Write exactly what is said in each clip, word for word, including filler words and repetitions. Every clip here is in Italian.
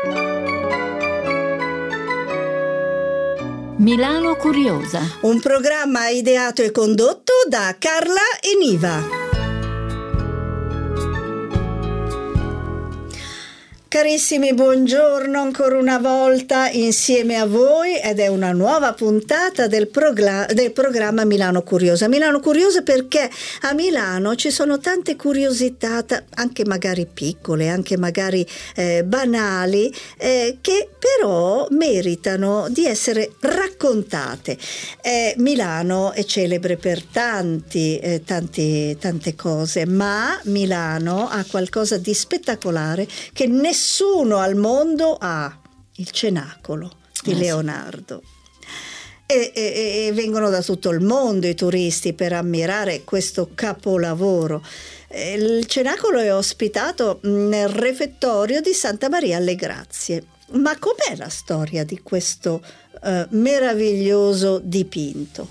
Milano Curiosa, un programma ideato e condotto da Carla e Niva. Carissimi, buongiorno ancora una volta insieme a voi ed è una nuova puntata del, progla- del programma Milano Curiosa. Milano Curiosa perché a Milano ci sono tante curiosità, anche magari piccole, anche magari eh, banali, eh, che però meritano di essere raccontate. Eh, Milano è celebre per tanti, eh, tanti, tante cose, ma Milano ha qualcosa di spettacolare che nessuno Nessuno al mondo ha: il Cenacolo di eh, Leonardo. E, e, e vengono da tutto il mondo i turisti per ammirare questo capolavoro. Il Cenacolo è ospitato nel refettorio di Santa Maria alle Grazie. Ma com'è la storia di questo uh, meraviglioso dipinto?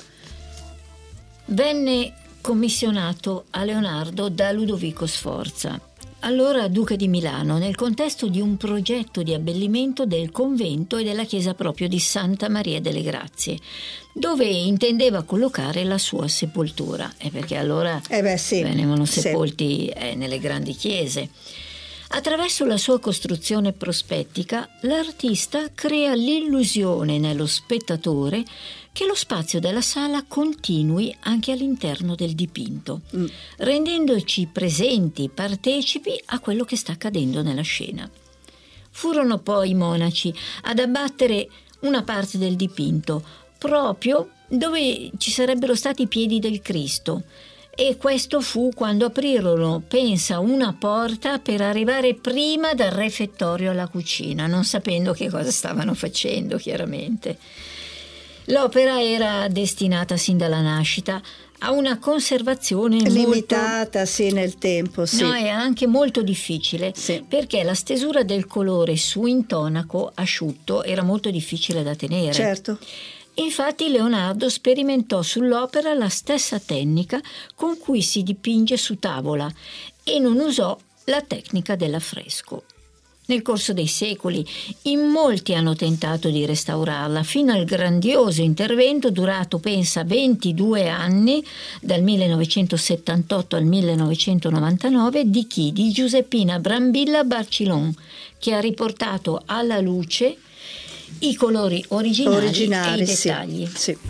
Venne commissionato a Leonardo da Ludovico Sforza, allora duca di Milano, nel contesto di un progetto di abbellimento del convento e della chiesa proprio di Santa Maria delle Grazie, dove intendeva collocare la sua sepoltura, e perché allora eh beh, sì, venivano sepolti sì. eh, nelle grandi chiese. Attraverso la sua costruzione prospettica, l'artista crea l'illusione nello spettatore che lo spazio della sala continui anche all'interno del dipinto, mm. rendendoci presenti, partecipi a quello che sta accadendo nella scena. Furono poi i monaci ad abbattere una parte del dipinto, proprio dove ci sarebbero stati i piedi del Cristo, e questo fu quando aprirono, pensa, una porta per arrivare prima dal refettorio alla cucina, non sapendo che cosa stavano facendo, chiaramente. L'opera era destinata sin dalla nascita a una conservazione limitata, molto... sì, nel tempo, sì. No, è anche molto difficile, sì. perché la stesura del colore su intonaco asciutto era molto difficile da tenere. Certo. Infatti Leonardo sperimentò sull'opera la stessa tecnica con cui si dipinge su tavola e non usò la tecnica dell'affresco. Nel corso dei secoli in molti hanno tentato di restaurarla, fino al grandioso intervento durato, pensa, ventidue anni, dal millenovecentosettantotto al millenovecentonovantanove, di chi? Di Giuseppina Brambilla Barcillon, che ha riportato alla luce i colori originali, originali e i dettagli. Sì, sì.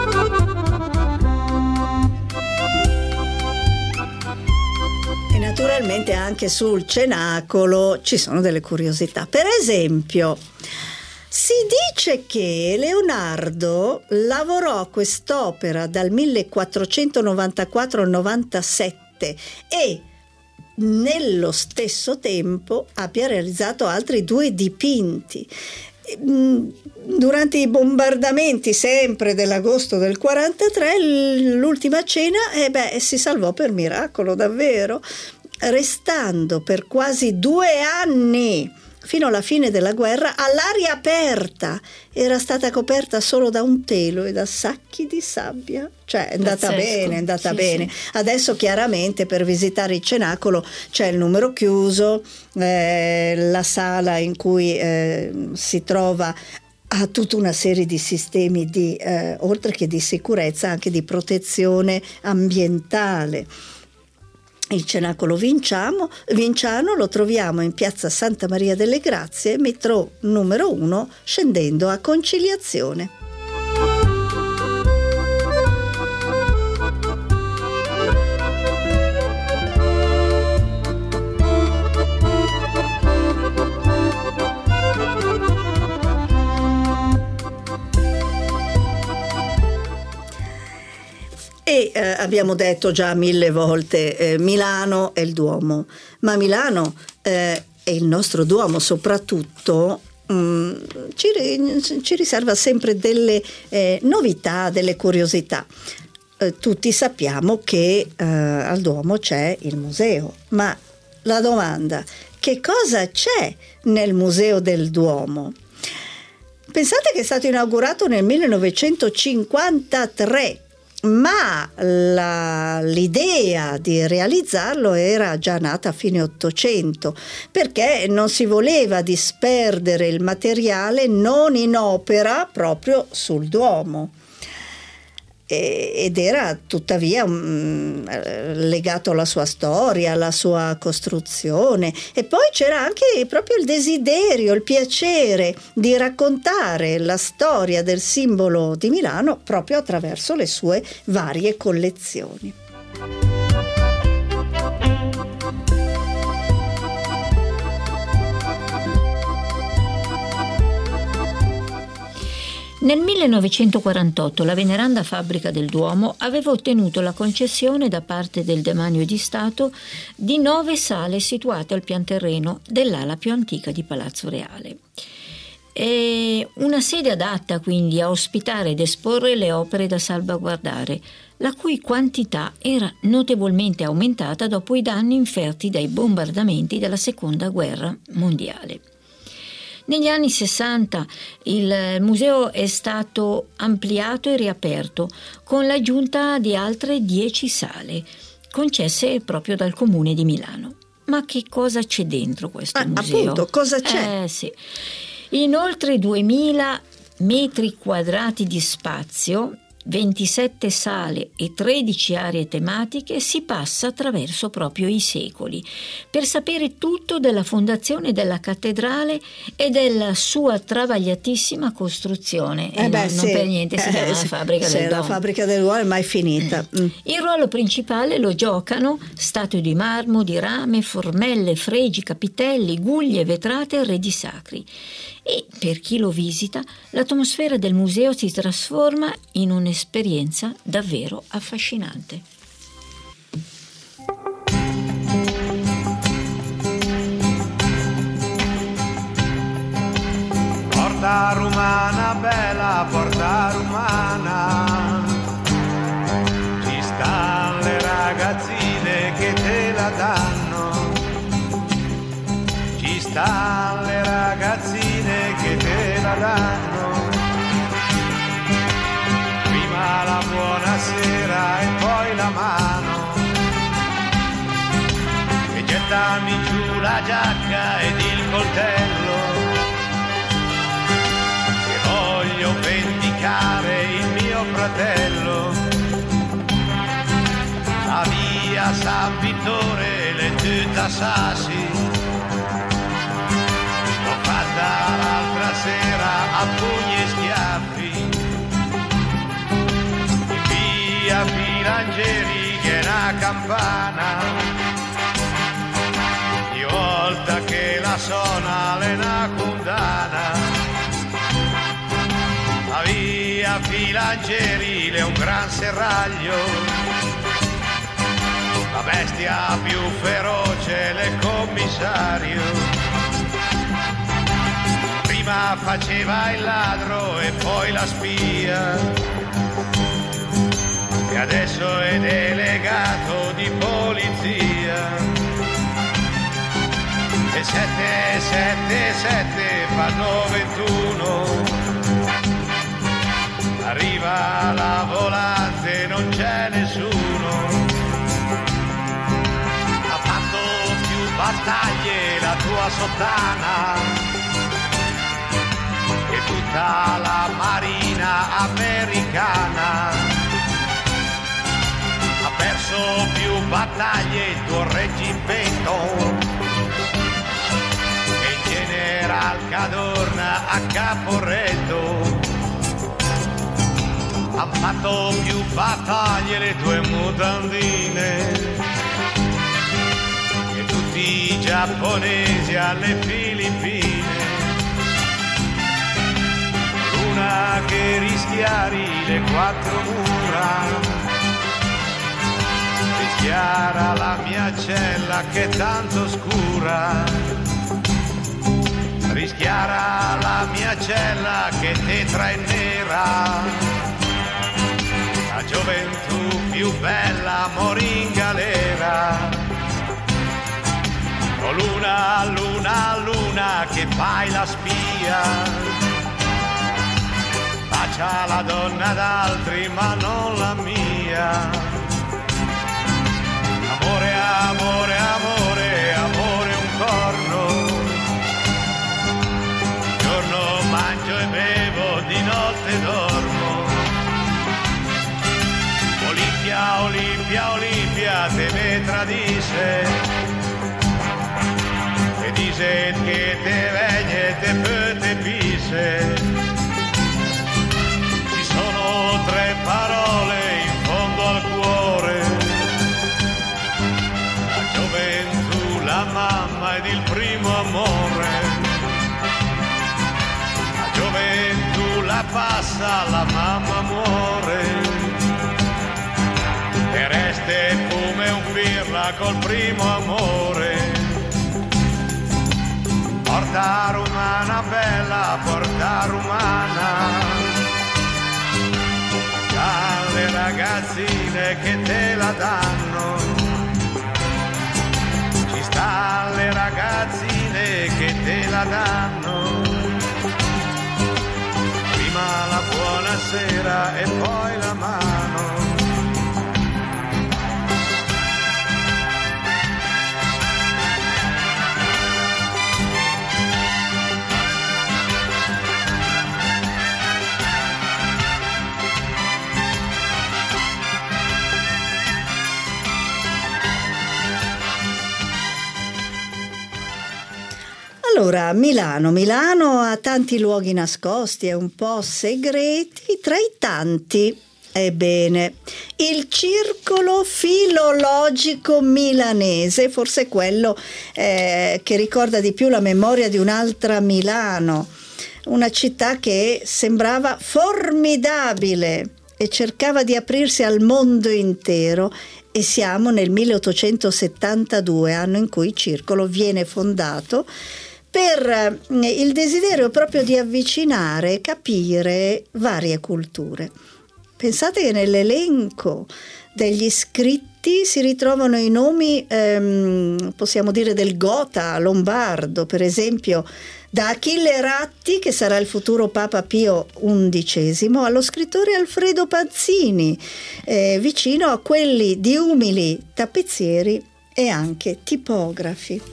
E naturalmente anche sul Cenacolo ci sono delle curiosità. Per esempio, si dice che Leonardo lavorò a quest'opera dal millequattrocentonovantaquattro al novantasette e nello stesso tempo abbia realizzato altri due dipinti. Durante i bombardamenti sempre dell'agosto del quarantatré, l'ultima cena eh beh, si salvò per miracolo, davvero, restando per quasi due anni fino alla fine della guerra all'aria aperta. Era stata coperta solo da un telo e da sacchi di sabbia. Cioè è andata Pazzesco. bene, è andata sì, bene. Sì. Adesso chiaramente per visitare il Cenacolo c'è il numero chiuso, eh, la sala in cui eh, si trova ha tutta una serie di sistemi di, eh, oltre che di sicurezza, anche di protezione ambientale. Il Cenacolo Vinciamo, Vinciano lo troviamo in piazza Santa Maria delle Grazie, metro numero uno, scendendo a Conciliazione. E eh, abbiamo detto già mille volte eh, Milano è il Duomo, ma Milano eh, è il nostro Duomo soprattutto mh, ci, ci riserva sempre delle eh, novità, delle curiosità. Eh, tutti sappiamo che eh, al Duomo c'è il museo, ma la domanda: che cosa c'è nel Museo del Duomo? Pensate che è stato inaugurato nel millenovecentocinquantatré ma la, l'idea di realizzarlo era già nata a fine Ottocento, perché non si voleva disperdere il materiale non in opera proprio sul Duomo. Ed era tuttavia um, legato alla sua storia, alla sua costruzione, e poi c'era anche proprio il desiderio, il piacere di raccontare la storia del simbolo di Milano proprio attraverso le sue varie collezioni. Nel millenovecentoquarantotto la veneranda fabbrica del Duomo aveva ottenuto la concessione da parte del Demanio di Stato di nove sale situate al pian terreno dell'ala più antica di Palazzo Reale. È una sede adatta quindi a ospitare ed esporre le opere da salvaguardare, la cui quantità era notevolmente aumentata dopo i danni inferti dai bombardamenti della Seconda Guerra Mondiale. Negli anni sessanta il museo è stato ampliato e riaperto con l'aggiunta di altre dieci sale concesse proprio dal Comune di Milano. Ma che cosa c'è dentro questo ah, museo? Appunto, cosa c'è? Eh, sì. In oltre duemila metri quadrati di spazio, ventisette sale e tredici aree tematiche, si passa attraverso proprio i secoli per sapere tutto della fondazione della cattedrale e della sua travagliatissima costruzione. Eh e beh, non, sì. non per niente si eh, chiama sì. la fabbrica sì, del Duomo. La fabbrica del Duomo è mai finita. Mm. Il ruolo principale lo giocano statue di marmo, di rame, formelle, fregi, capitelli, guglie, vetrate e arredi sacri. E per chi lo visita, l'atmosfera del museo si trasforma in un'esperienza davvero affascinante. Porta romana, bella porta romana, ci stanno le ragazzine che te la danno, ci stanno le ragazzine che te la danno, prima la buonasera e poi la mano, e gettami giù la giacca ed il coltello, che voglio vendicare il mio fratello, la via San Vittore, le tutta Sassi, l'altra sera a pugni e schiaffi, in via Filangieri che è una campana, di volta che la suona le una condanna, la via Filangieri è un gran serraglio, la bestia più feroce è il commissario, prima faceva il ladro e poi la spia, e adesso è delegato di polizia, e sette, sette, sette fanno ventuno, arriva la volante, non c'è nessuno, ha fatto più battaglie la tua sottana, tutta la marina americana, ha perso più battaglie il tuo reggimento, e il general Cadorna a Caporetto, han fatto più battaglie le tue mutandine, e tutti i giapponesi alle Filippine, che rischiari le quattro mura, rischiara la mia cella che è tanto scura, rischiara la mia cella che tetra e nera, la gioventù più bella morì in galera, o luna, luna, luna che fai la spia, bacia la donna d'altri ma non la mia. via. Amore, amore, amore, amore un corno. Di giorno mangio e bevo, di notte dormo. Olimpia, Olimpia, Olimpia, te me tradise. E dice che te vegne, te pe, te pise. Ci sono tre parole in fondo al cuore. La gioventù, la mamma ed il primo amore. La gioventù la passa, la mamma muore. E resta come un pirla col primo amore. Porta romana bella, porta romana, dalle ragazzine che te la danno, ci sta le ragazzine che te la danno, prima la buonasera e poi la mano. Allora, Milano. Milano ha tanti luoghi nascosti e un po' segreti, tra i tanti, ebbene, il Circolo Filologico Milanese, forse quello eh, che ricorda di più la memoria di un'altra Milano, una città che sembrava formidabile e cercava di aprirsi al mondo intero. E siamo nel milleottocentosettantadue, anno in cui il Circolo viene fondato per il desiderio proprio di avvicinare e capire varie culture. Pensate che nell'elenco degli iscritti si ritrovano i nomi, ehm, possiamo dire, del Gotha lombardo, per esempio da Achille Ratti, che sarà il futuro Papa Pio undicesimo, allo scrittore Alfredo Panzini, eh, vicino a quelli di umili tappezzieri e anche tipografi.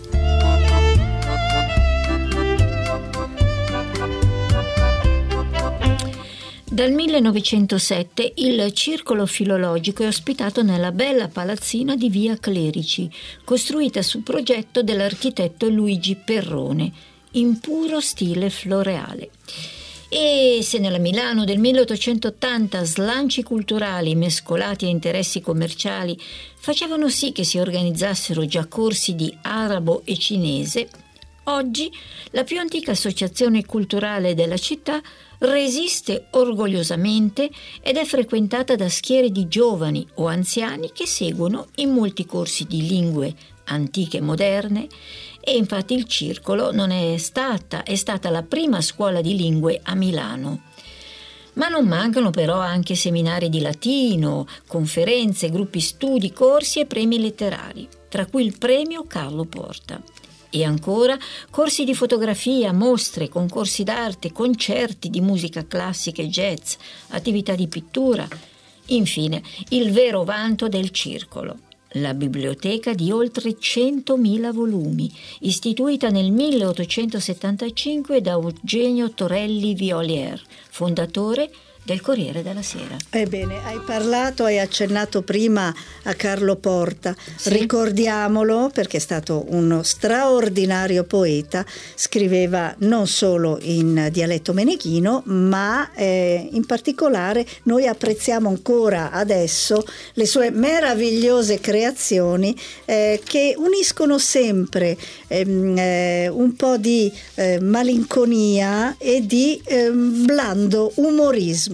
Dal millenovecentosette il Circolo Filologico è ospitato nella bella palazzina di via Clerici, costruita su progetto dell'architetto Luigi Perrone, in puro stile floreale. E se nella Milano del milleottocentottanta slanci culturali mescolati a interessi commerciali facevano sì che si organizzassero già corsi di arabo e cinese, oggi la più antica associazione culturale della città resiste orgogliosamente ed è frequentata da schiere di giovani o anziani che seguono in molti corsi di lingue antiche e moderne, e infatti il Circolo non è stata, è stata la prima scuola di lingue a Milano. Ma non mancano però anche seminari di latino, conferenze, gruppi studi, corsi e premi letterari, tra cui il premio Carlo Porta. E ancora corsi di fotografia, mostre, concorsi d'arte, concerti di musica classica e jazz, attività di pittura. Infine, il vero vanto del Circolo, la biblioteca di oltre centomila volumi, istituita nel milleottocentosettantacinque da Eugenio Torelli Violier, fondatore del Corriere della Sera. Ebbene, hai parlato, hai accennato prima a Carlo Porta, sì. Ricordiamolo perché è stato uno straordinario poeta, scriveva non solo in dialetto meneghino, ma eh, in particolare noi apprezziamo ancora adesso le sue meravigliose creazioni eh, che uniscono sempre ehm, eh, un po' di eh, malinconia e di eh, blando umorismo.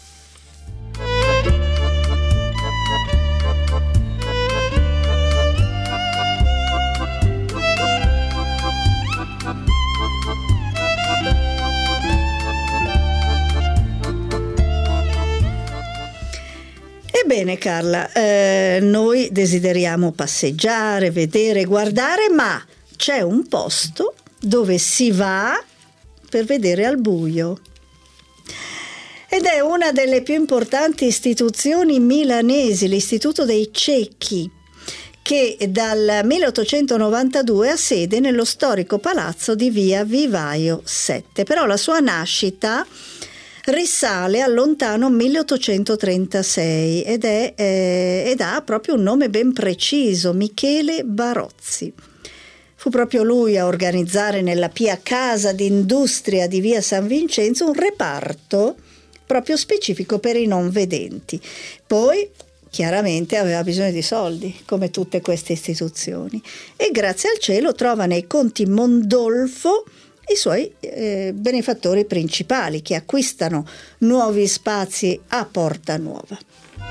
Ebbene Carla, eh, noi desideriamo passeggiare, vedere, guardare, ma c'è un posto dove si va per vedere al buio. Ed ed è una delle più importanti istituzioni milanesi, l'Istituto dei Ciechi, che dal milleottocentonovantadue ha sede nello storico palazzo di via Vivaio sette, però la sua nascita risale al lontano milleottocentotrentasei ed, è, eh, ed ha proprio un nome ben preciso, Michele Barozzi. Fu proprio lui a organizzare nella Pia Casa d'Industria di via San Vincenzo un reparto proprio specifico per i non vedenti. Poi chiaramente aveva bisogno di soldi, come tutte queste istituzioni, e grazie al cielo trova nei conti Mondolfo i suoi eh, benefattori principali, che acquistano nuovi spazi a Porta Nuova.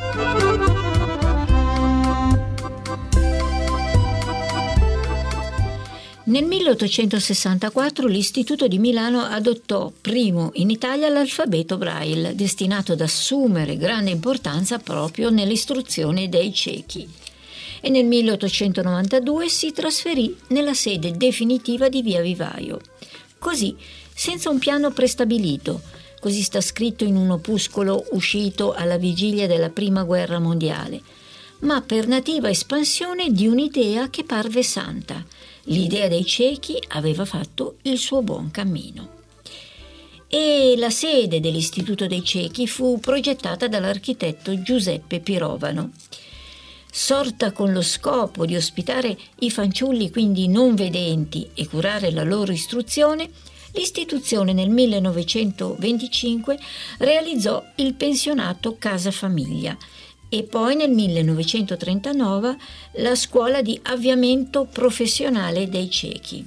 Nel milleottocentosessantaquattro l'Istituto di Milano adottò primo in Italia l'alfabeto Braille, destinato ad assumere grande importanza proprio nell'istruzione dei ciechi. E nel milleottocentonovantadue si trasferì nella sede definitiva di via Vivaio. Così, senza un piano prestabilito, così sta scritto in un opuscolo uscito alla vigilia della Prima Guerra Mondiale, ma per nativa espansione di un'idea che parve santa. L'idea dei ciechi aveva fatto il suo buon cammino. E la sede dell'Istituto dei Ciechi fu progettata dall'architetto Giuseppe Pirovano. Sorta con lo scopo di ospitare i fanciulli quindi non vedenti e curare la loro istruzione, l'istituzione nel millenovecentoventicinque realizzò il pensionato Casa Famiglia e poi nel millenovecentotrentanove la scuola di avviamento professionale dei ciechi.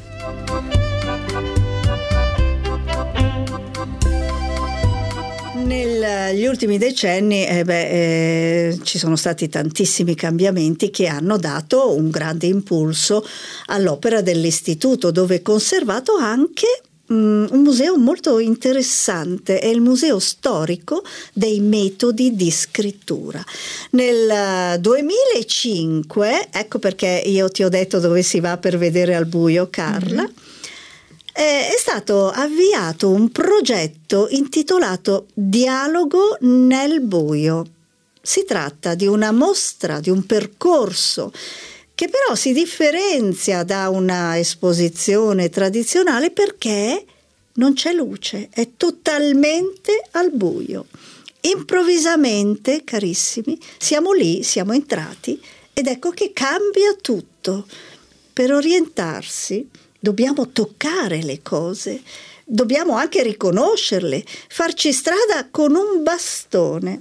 Negli ultimi decenni eh beh, eh, ci sono stati tantissimi cambiamenti che hanno dato un grande impulso all'opera dell'istituto, dove è conservato anche um, un museo molto interessante, è il Museo Storico dei Metodi di Scrittura. Nel duemilacinque, ecco perché io ti ho detto dove si va per vedere al buio, Carla, mm-hmm. È stato avviato un progetto intitolato Dialogo nel buio. Si tratta di una mostra, di un percorso che però si differenzia da una esposizione tradizionale perché non c'è luce, è totalmente al buio. Improvvisamente, carissimi, siamo lì, siamo entrati ed ecco che cambia tutto. Per orientarsi dobbiamo toccare le cose, dobbiamo anche riconoscerle, farci strada con un bastone.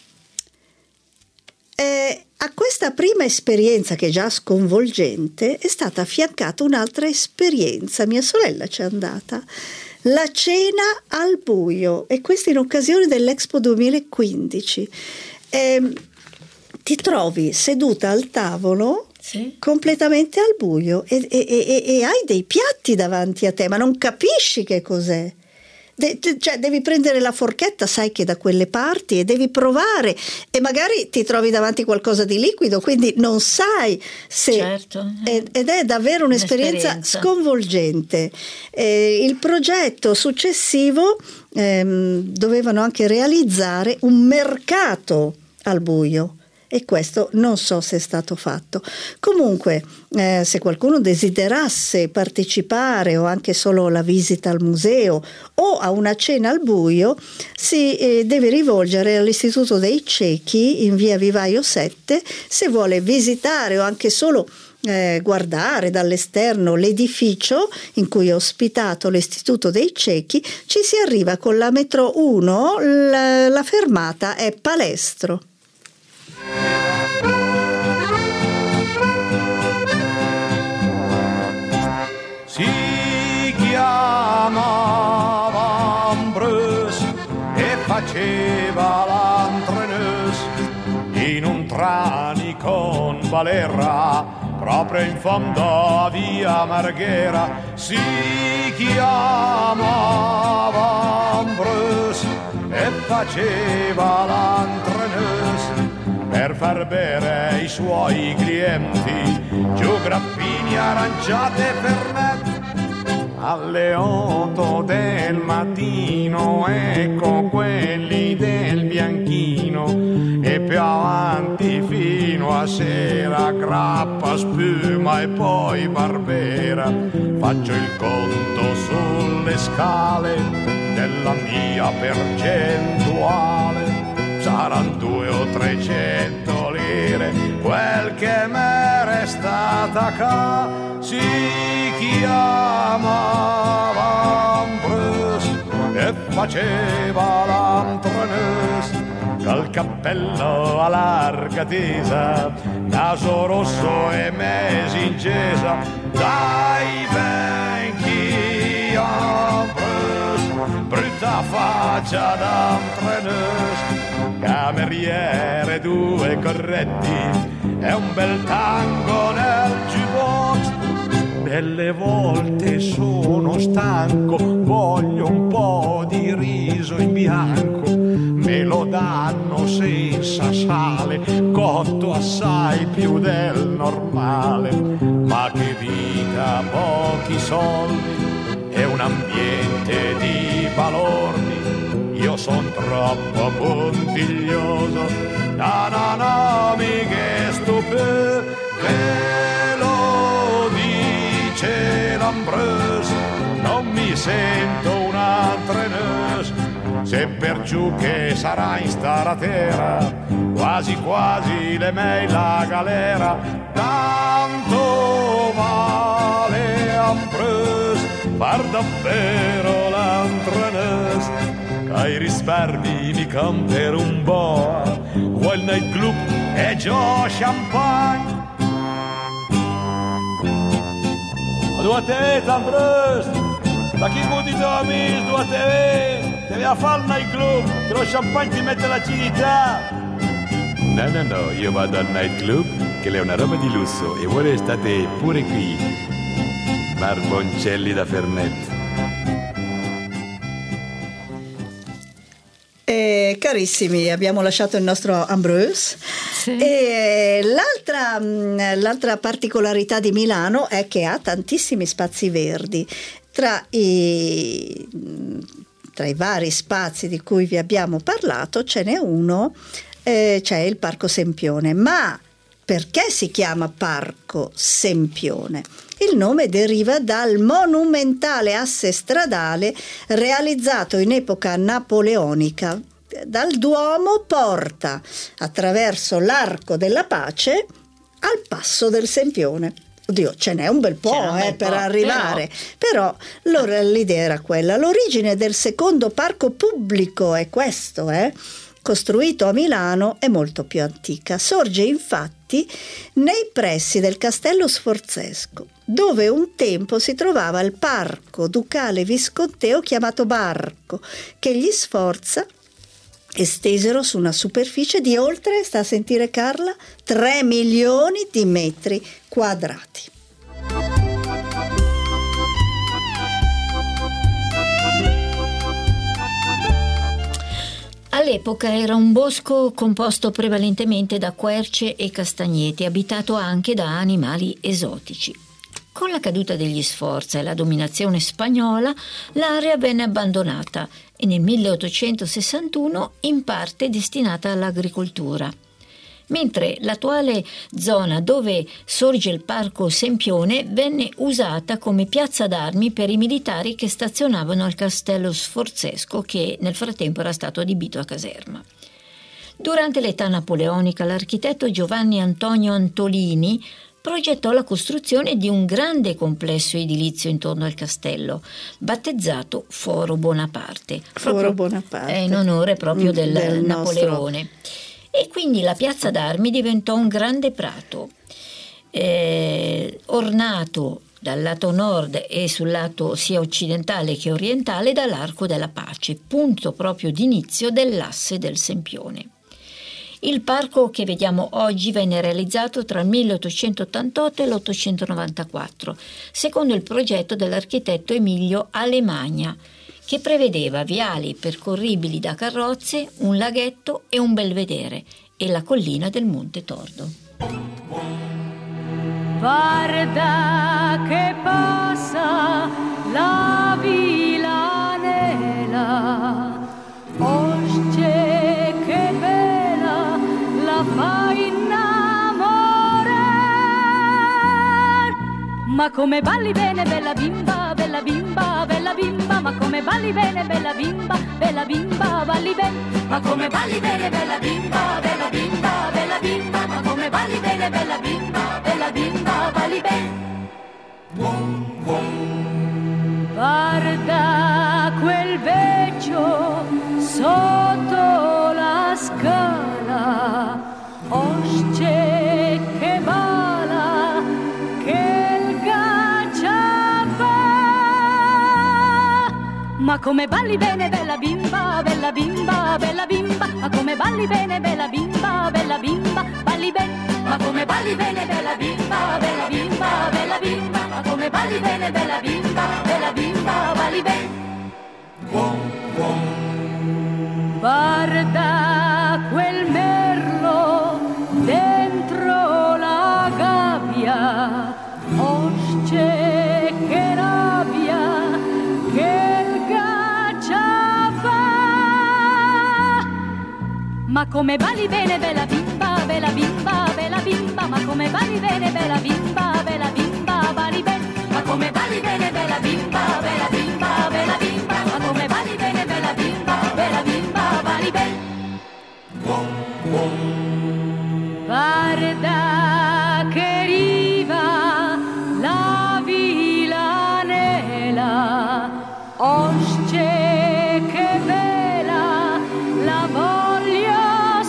E a questa prima esperienza, che è già sconvolgente, è stata affiancata un'altra esperienza. Mia sorella c'è andata, la cena al buio, e questo in occasione dell'Expo duemilaquindici. E ti trovi seduta al tavolo, sì, completamente al buio e, e, e, e hai dei piatti davanti a te, ma non capisci che cos'è. De, de, cioè devi prendere la forchetta, sai che da quelle parti, e devi provare, e magari ti trovi davanti qualcosa di liquido, quindi non sai se, certo, ed, ed è davvero un'esperienza, un'esperienza. sconvolgente. Eh, il progetto successivo ehm, dovevano anche realizzare un mercato al buio, e questo non so se è stato fatto. Comunque, eh, se qualcuno desiderasse partecipare o anche solo la visita al museo o a una cena al buio, si eh, deve rivolgere all'Istituto dei Ciechi in via Vivaio sette. Se vuole visitare o anche solo eh, guardare dall'esterno l'edificio in cui è ospitato l'Istituto dei Ciechi, ci si arriva con la metro uno, la, la fermata è Palestro. Si chiamava Ambrose e faceva l'entreneuse in un trani con Valerra, proprio in fondo a via Marghera. Si chiamava Ambrose e faceva l'entreneuse per far bere ai suoi clienti giù grappini, aranciate e fermenti. alle otto del mattino, ecco quelli del bianchino, e più avanti fino a sera, grappa, spuma e poi Barbera. Faccio il conto sulle scale della mia percentuale, saranno due o trecento lire, quel che m'è restata ca si chiamava Ambrose e faceva l'entreneuse, col cappello a larga tesa, naso rosso e mesi in gesa, dai vecchi Ambrose, brutta faccia d'entreneuse, cameriere, due corretti e un bel tango nel jukebox. Delle volte sono stanco, voglio un po' di riso in bianco, me lo danno senza sale, cotto assai più del normale. Ma che vita, pochi soldi e un ambiente di balordi, io son troppo puntiglioso, no no no, mi che stupè, ve lo dice l'Ambrose, non mi sento un entreneuse, se per giù che sarà in staratera, quasi quasi le mei la galera, tanto vale Ambrose, far davvero l'entreneuse, ai risparmi mi compro un boa, vuoi il night club e già champagne. Due te, Ambrose, da chi vuoi di amici, due te, devi fare il night club, che lo champagne ti mette l'acidità. No, no, no, io vado al night club, che è una roba di lusso, e voi state pure qui, barboncelli da Fernet. Eh, carissimi, abbiamo lasciato il nostro Ambrose. Sì. E l'altra, l'altra particolarità di Milano è che ha tantissimi spazi verdi. Tra i, tra i vari spazi di cui vi abbiamo parlato ce n'è uno, eh, c'è il Parco Sempione. Ma perché si chiama Parco Sempione? Il nome deriva dal monumentale asse stradale realizzato in epoca napoleonica. Dal Duomo porta attraverso l'Arco della Pace al Passo del Sempione. Oddio, ce n'è un bel po', un bel eh, po', per arrivare, però, però l'idea era quella. L'origine del secondo parco pubblico è questo, eh? Costruito a Milano, è molto più antica. Sorge infatti nei pressi del Castello Sforzesco, dove un tempo si trovava il parco ducale visconteo chiamato Barco, che gli Sforza estesero su una superficie di oltre, sta a sentire Carla, tre milioni di metri quadrati. All'epoca era un bosco composto prevalentemente da querce e castagneti, abitato anche da animali esotici. Con la caduta degli Sforza e la dominazione spagnola, l'area venne abbandonata e nel milleottocentosessantuno in parte destinata all'agricoltura. Mentre l'attuale zona dove sorge il Parco Sempione venne usata come piazza d'armi per i militari che stazionavano al Castello Sforzesco, che nel frattempo era stato adibito a caserma. Durante l'età napoleonica l'architetto Giovanni Antonio Antolini progettò la costruzione di un grande complesso edilizio intorno al castello, battezzato Foro Bonaparte, Foro Bonaparte. in onore proprio del, del Napoleone. Nostro... E quindi la piazza d'armi diventò un grande prato, eh, ornato dal lato nord e sul lato sia occidentale che orientale dall'Arco della Pace, punto proprio d'inizio dell'asse del Sempione. Il parco che vediamo oggi venne realizzato tra il milleottocentottantotto e l'ottocentonovantaquattro, secondo il progetto dell'architetto Emilio Alemagna, che prevedeva viali percorribili da carrozze, un laghetto e un belvedere, e la collina del Monte Tordo. Guarda che passa la villanella, osce che bella la fa innamorare. Ma come balli bene bella bimba, bella bimba, bella bimba, ma come balli bene bella bimba, bella bimba, balli bene. Ma come balli bene bella bimba, bella bimba, bella bimba, ma come balli bene bella bimba, bella bimba, balli bene. Guarda quel vecchio sotto la scala, osce che bala, che il gacciava. Ma come balli bene bella bimba, bella bimba, bella bimba, ma come balli bene bella bimba, bella bimba, balli bene. Ma come balli bene bella bimba, bella bimba, bella bimba, ma come balli bene bella bimba, bella bimba, balli bene. Guarda quel merlo dentro la gabbia, osce che rabbia, che il gacciava. Ma come balli bene bella bimba, bella bimba, bella bimba, ma come balli bene bella bimba, bella bimba, balli bene. Ma come balli bene bella bimba, bella bimba, bella bimba, ma come balli bene bella bimba, bella bimba, balli bene. Guarda che riva la villanella, osce che bella la voglio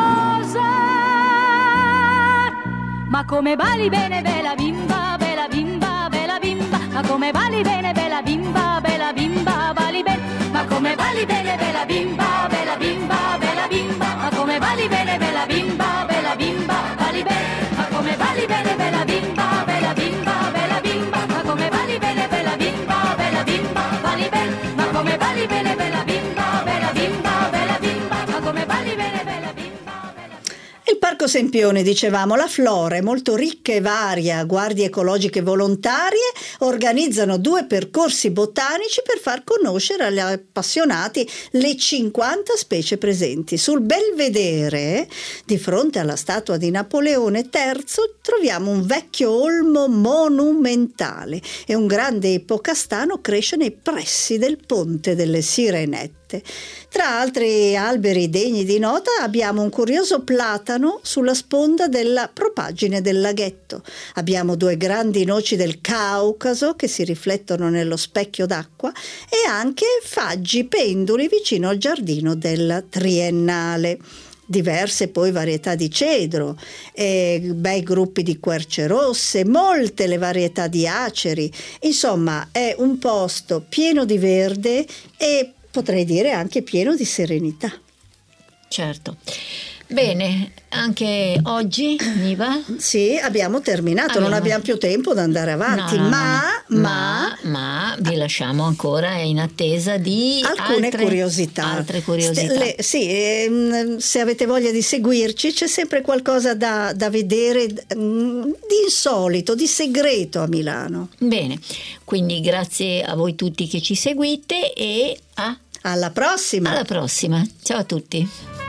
sposare. Ma come balli bene bella bimba, bella bimba, bella bimba, ma come balli bene bella bimba, bella bimba, balli bene. Ma come balli bene bella bimba, bella bimba, bella bimba, ma come balli bene bella bimba, bella bimba, balli bene. Ma come balli bene bella bimba, bella bimba, bella bimba, ma come balli bene bella bimba, bella bimba, balli bene. Ma come balli bene bella bimba, bella bimba, bella bimba, ma come balli bene bella bimba, bella bimba. Il Parco Sempione, dicevamo, la flora è molto ricca e varia. Guardie ecologiche volontarie organizzano due percorsi botanici per far conoscere agli appassionati le cinquanta specie presenti. Sul Belvedere, di fronte alla statua di Napoleone terzo, troviamo un vecchio olmo monumentale e un grande ippocastano cresce nei pressi del Ponte delle Sirenette. Tra altri alberi degni di nota abbiamo un curioso platano sulla sponda della propaggine del laghetto. Abbiamo due grandi noci del Caucaso che si riflettono nello specchio d'acqua e anche faggi penduli vicino al giardino della Triennale. Diverse poi varietà di cedro, eh, bei gruppi di querce rosse, molte le varietà di aceri. Insomma, è un posto pieno di verde e potrei dire anche pieno di serenità. Certo. Bene, anche oggi, Niva? Sì, abbiamo terminato, abbiamo... non abbiamo più tempo di andare avanti, no, no, ma, no. ma... ma vi lasciamo ancora in attesa di alcune altre, curiosità. Altre curiosità. Le, sì, ehm, se avete voglia di seguirci c'è sempre qualcosa da, da vedere mh, di insolito, di segreto a Milano. Bene, quindi grazie a voi tutti che ci seguite e a... alla prossima. Alla prossima, ciao a tutti.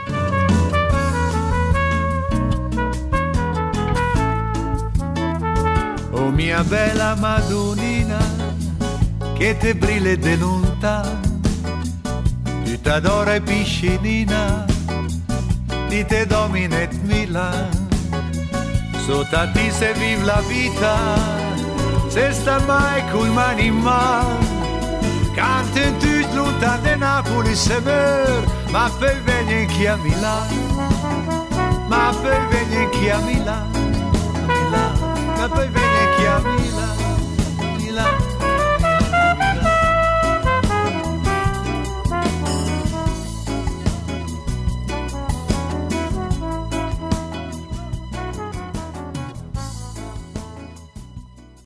Oh mia bella Madonnina, che te brille de lontano, tu t'adora piscinina, di te dominet Milan, sotto a ti se vive la vita, se sta mai col mani in mano, canto in tu lontano de Napoli se mer, ma per venire chi a Milano, ma per venire chi a Milano, Milano. Ma poi viene chi a Milano.